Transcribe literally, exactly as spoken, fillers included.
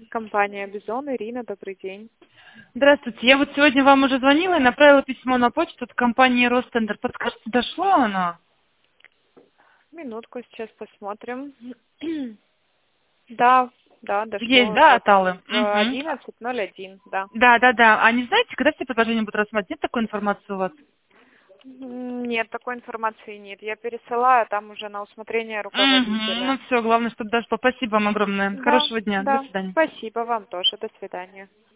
Компания «Бизон», Ирина, добрый день. Здравствуйте. Я вот сегодня вам уже звонила и направила письмо на почту от компании «Ростендер». Подскажите, дошло оно? Минутку, сейчас посмотрим. Да, да, Есть, дошло да, вот от Аллы? в Угу. одиннадцать ноль один, да. Да, да, да. А не знаете, когда все предложения будут рассматривать? Нет такой информации у вас? М, Нет, такой информации нет. Я пересылаю, там уже на усмотрение Угу. руководителя. Ну все, главное, чтобы дошло. Спасибо вам огромное. Да, Хорошего дня. До да. свидания. Спасибо вам тоже. До свидания.